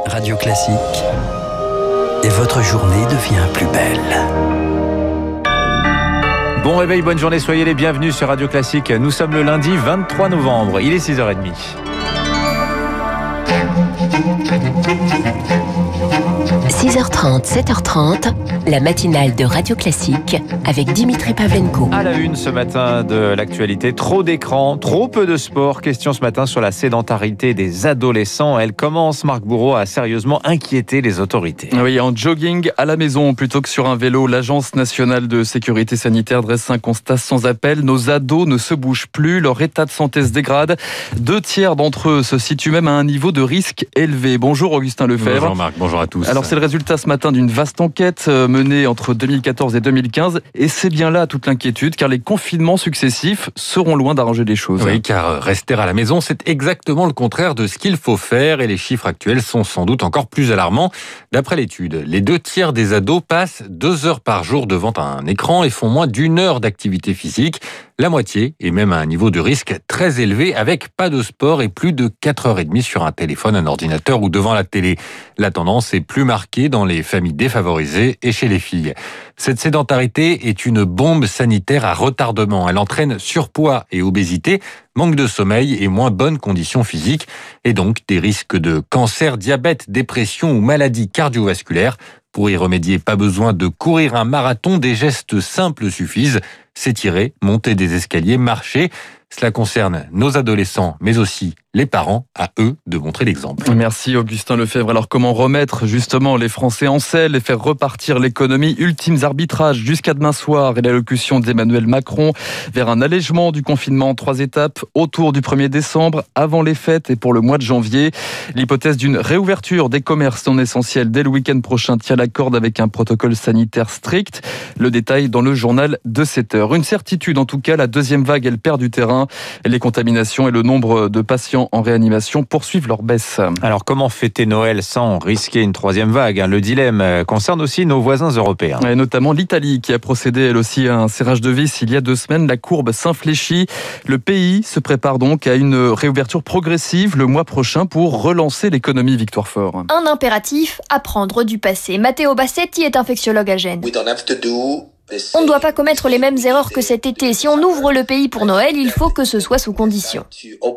Radio Classique. Et votre journée devient plus belle. Bon réveil, bonne journée, soyez les bienvenus sur Radio Classique. Nous sommes le lundi 23 novembre, il est 6h30. « 6h30, 7h30, la matinale de Radio Classique avec Dimitri Pavlenko. » À la une ce matin de l'actualité, trop d'écrans, trop peu de sport. Question ce matin sur la sédentarité des adolescents. Elle commence, Marc Bourreau, à sérieusement inquiéter les autorités. Oui, en jogging à la maison plutôt que sur un vélo, l'Agence nationale de sécurité sanitaire dresse un constat sans appel. Nos ados ne se bougent plus, leur état de santé se dégrade. 2/3 d'entre eux se situent même à un niveau de risque élevé. Bonjour Augustin Lefebvre. Bonjour Marc, bonjour à tous. Alors c'est le résultat ce matin d'une vaste enquête menée entre 2014 et 2015 et c'est bien là toute l'inquiétude car les confinements successifs seront loin d'arranger les choses. Oui, car rester à la maison, c'est exactement le contraire de ce qu'il faut faire et les chiffres actuels sont sans doute encore plus alarmants. D'après l'étude, les 2/3 des ados passent 2 heures par jour devant un écran et font moins d'1 heure d'activité physique. La moitié est même à un niveau de risque très élevé avec pas de sport et plus de 4h30 sur un téléphone, un ordinateur ou devant la télé. La tendance est plus marquée dans les familles défavorisées et chez les filles. Cette sédentarité est une bombe sanitaire à retardement. Elle entraîne surpoids et obésité, manque de sommeil et moins bonnes conditions physiques et donc des risques de cancer, diabète, dépression ou maladies cardiovasculaires. Pour y remédier, pas besoin de courir un marathon, des gestes simples suffisent. S'étirer, monter des escaliers, marcher. Cela concerne nos adolescents, mais aussi les parents, à eux de montrer l'exemple. Merci Augustin Lefebvre. Alors comment remettre justement les Français en selle et faire repartir l'économie? Ultimes arbitrages jusqu'à demain soir et l'allocution d'Emmanuel Macron vers un allègement du confinement en 3 étapes autour du 1er décembre, avant les fêtes et pour le mois de janvier. L'hypothèse d'une réouverture des commerces non essentiels dès le week-end prochain tient la corde avec un protocole sanitaire strict. Le détail dans le journal de 7h. Une certitude en tout cas, la deuxième vague elle perd du terrain. Les contaminations et le nombre de patients en réanimation poursuivent leur baisse. Alors comment fêter Noël sans risquer une 3e vague? Le dilemme concerne aussi nos voisins européens. Et notamment l'Italie qui a procédé elle aussi à un serrage de vis il y a 2 semaines. La courbe s'infléchit. Le pays se prépare donc à une réouverture progressive le mois prochain pour relancer l'économie. Victoire Fort. Un impératif, apprendre du passé. Matteo Bassetti est infectiologue à Gênes. On ne doit pas commettre les mêmes erreurs que cet été. Si on ouvre le pays pour Noël, il faut que ce soit sous condition.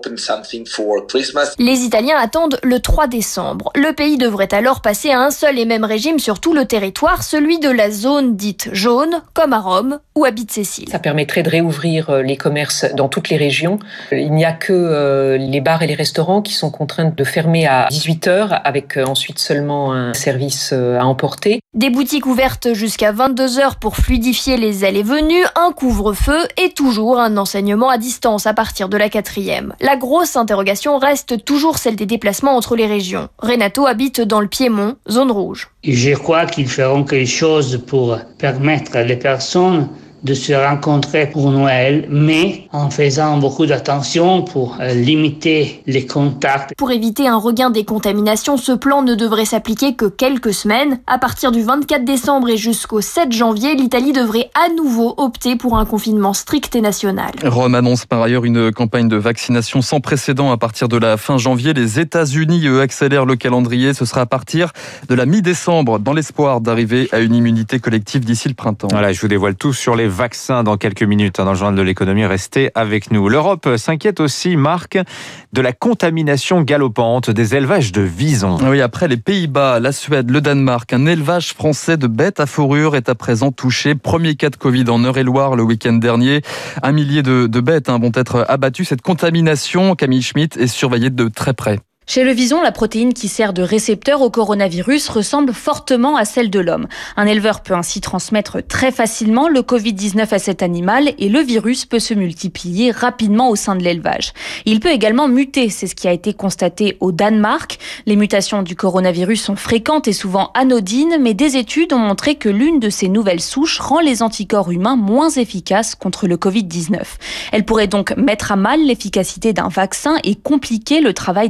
Les Italiens attendent le 3 décembre. Le pays devrait alors passer à un seul et même régime sur tout le territoire, celui de la zone dite jaune, comme à Rome ou à Bicécile. Ça permettrait de réouvrir les commerces dans toutes les régions. Il n'y a que les bars et les restaurants qui sont contraints de fermer à 18h, avec ensuite seulement un service à emporter. Des boutiques ouvertes jusqu'à 22h pour fluidifier les allées et venues, un couvre-feu et toujours un enseignement à distance à partir de la 4e. La grosse interrogation reste toujours celle des déplacements entre les régions. Renato habite dans le Piémont, zone rouge. Je crois qu'ils feront quelque chose pour permettre les personnes de se rencontrer pour Noël, mais en faisant beaucoup d'attention pour limiter les contacts. Pour éviter un regain des contaminations, ce plan ne devrait s'appliquer que quelques semaines. À partir du 24 décembre et jusqu'au 7 janvier, l'Italie devrait à nouveau opter pour un confinement strict et national. Rome annonce par ailleurs une campagne de vaccination sans précédent à partir de la fin janvier. Les États-Unis, eux, accélèrent le calendrier. Ce sera à partir de la mi-décembre, dans l'espoir d'arriver à une immunité collective d'ici le printemps. Voilà, je vous dévoile tout sur les vaccins dans quelques minutes dans le journal de l'économie. Restez avec nous. L'Europe s'inquiète aussi, Marc, de la contamination galopante des élevages de visons. Oui, après les Pays-Bas, la Suède, le Danemark, un élevage français de bêtes à fourrure est à présent touché. Premier cas de Covid en Eure-et-Loire le week-end dernier. 1 millier de bêtes vont être abattues. Cette contamination, Camille Schmitt, est surveillée de très près. Chez le vison, la protéine qui sert de récepteur au coronavirus ressemble fortement à celle de l'homme. Un éleveur peut ainsi transmettre très facilement le Covid-19 à cet animal et le virus peut se multiplier rapidement au sein de l'élevage. Il peut également muter, c'est ce qui a été constaté au Danemark. Les mutations du coronavirus sont fréquentes et souvent anodines, mais des études ont montré que l'une de ces nouvelles souches rend les anticorps humains moins efficaces contre le Covid-19. Elle pourrait donc mettre à mal l'efficacité d'un vaccin et compliquer le travail des chercheurs.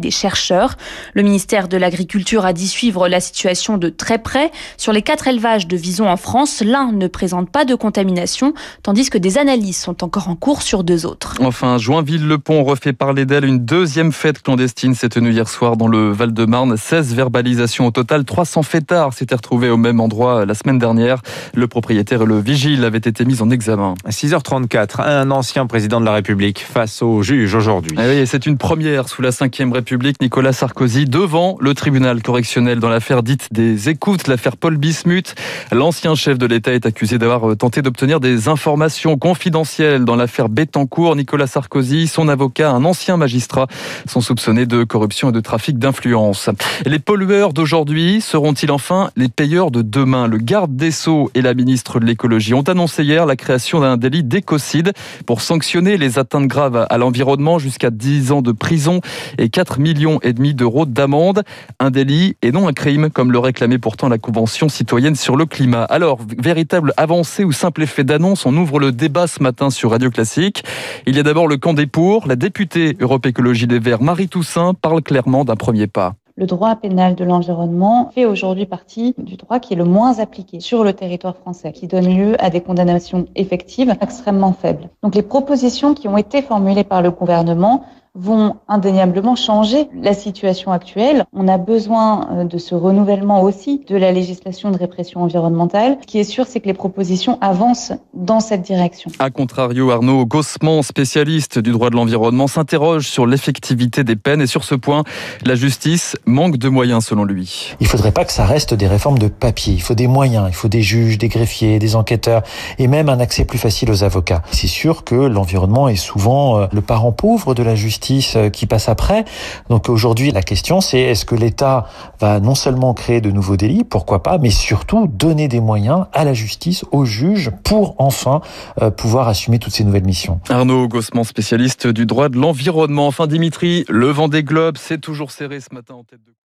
chercheurs. Le ministère de l'Agriculture a dit suivre la situation de très près. Sur les 4 élevages de visons en France, l'un ne présente pas de contamination, tandis que des analyses sont encore en cours sur 2 autres. Enfin, Joinville-le-Pont refait parler d'elle. Une deuxième fête clandestine s'est tenue hier soir dans le Val-de-Marne. 16 verbalisations au total. 300 fêtards s'étaient retrouvés au même endroit la semaine dernière. Le propriétaire et le vigile avaient été mis en examen. 6h34, un ancien président de la République face au juge aujourd'hui. Oui, c'est une première sous la Ve République. Nicolas Sarkozy devant le tribunal correctionnel dans l'affaire dite des écoutes, l'affaire Paul Bismuth. L'ancien chef de l'État est accusé d'avoir tenté d'obtenir des informations confidentielles dans l'affaire Bettencourt. Nicolas Sarkozy, son avocat, un ancien magistrat sont soupçonnés de corruption et de trafic d'influence. Et les pollueurs d'aujourd'hui seront-ils enfin les payeurs de demain? Le garde des Sceaux et la ministre de l'écologie ont annoncé hier la création d'un délit d'écocide pour sanctionner les atteintes graves à l'environnement, jusqu'à 10 ans de prison et 4,5 millions d'euros d'amende. Un délit et non un crime, comme le réclamait pourtant la Convention citoyenne sur le climat. Alors, véritable avancée ou simple effet d'annonce? On ouvre le débat ce matin sur Radio Classique. Il y a d'abord le camp des pour. La députée Europe Écologie Les Verts, Marie Toussaint, parle clairement d'un premier pas. Le droit pénal de l'environnement fait aujourd'hui partie du droit qui est le moins appliqué sur le territoire français, qui donne lieu à des condamnations effectives extrêmement faibles. Donc les propositions qui ont été formulées par le gouvernement vont indéniablement changer la situation actuelle. On a besoin de ce renouvellement aussi de la législation de répression environnementale. Ce qui est sûr, c'est que les propositions avancent dans cette direction. A contrario, Arnaud Gossman, spécialiste du droit de l'environnement, s'interroge sur l'effectivité des peines et sur ce point, la justice manque de moyens selon lui. Il ne faudrait pas que ça reste des réformes de papier. Il faut des moyens, il faut des juges, des greffiers, des enquêteurs et même un accès plus facile aux avocats. C'est sûr que l'environnement est souvent le parent pauvre de la justice qui passe après. Donc aujourd'hui, la question c'est est-ce que l'État va non seulement créer de nouveaux délits, pourquoi pas, mais surtout donner des moyens à la justice, aux juges, pour enfin pouvoir assumer toutes ces nouvelles missions. Arnaud Gossman, spécialiste du droit de l'environnement. Enfin Dimitri, le Vendée Globe, c'est toujours serré ce matin en tête de...